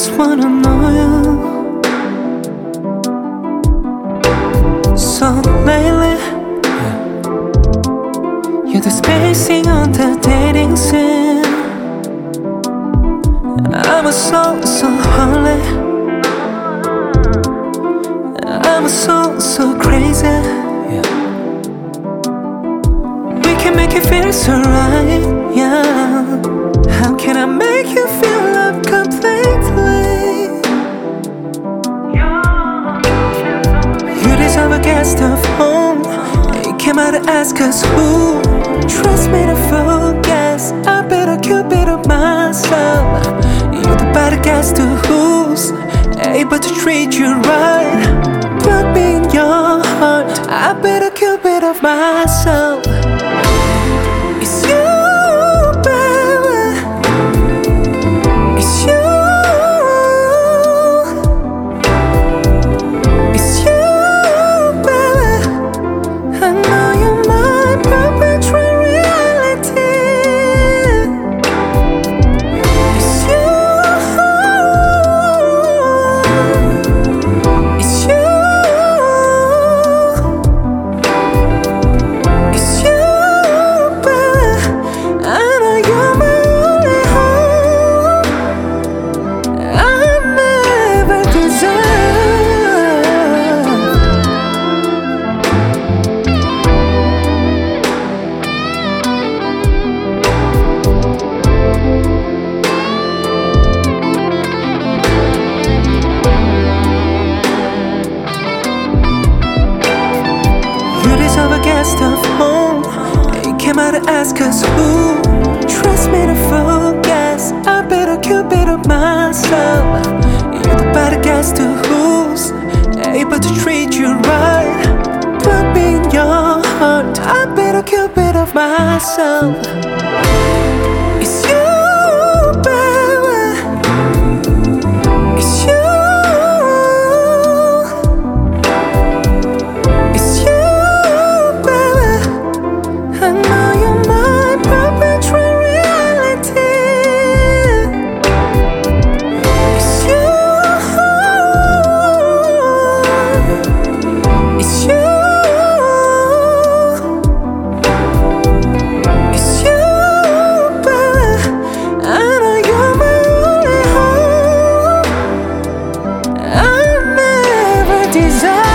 just wanna know you. So lately, you're the spacing on the dating scene. I'm so holy. I'm so crazy. We can make it feel so right, yeah. How can I make you feel love completely? You deserve a guest of home. You came out to ask us who. Trust me to focus. I better Cupid of myself. You're the better guest to who's able to treat you right. Put me in your heart. I better Cupid of myself. It's you, baby. It's you. It's you, baby. I know you're my perpetual reality. It's you. It's you. It's you, baby. I know you're my only hope. I never deserve. You deserve a guest of home. You came out to ask us who. Trust me to focus. I better Cupid of myself. You're the better guest to who's able to treat you right. Put me in your heart. I better Cupid of myself. It's you, baby. It's you. It's you, baby. I know you're my perpetual reality. It's you. It's you. It's you, baby. I know you're my only hope. I never desire.